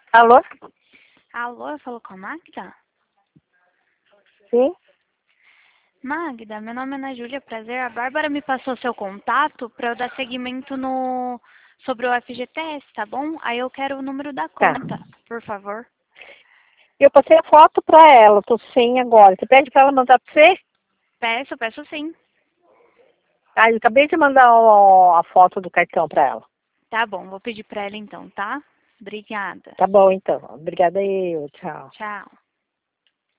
Alô? Alô, eu falo com a Magda? Sim? Magda, meu nome é Ana Júlia, prazer. A Bárbara me passou seu contato para eu dar seguimento no sobre o FGTS, tá bom? Aí eu quero o número da Tá. conta, por favor. Eu passei a foto pra ela, tô sem agora. Você pede pra ela mandar pra você? Peço sim. Ah, eu acabei de mandar a foto do cartão pra ela. Tá bom, vou pedir para ela então, tá? Obrigada. Tá bom, então. Obrigada eu. Tchau. Tchau.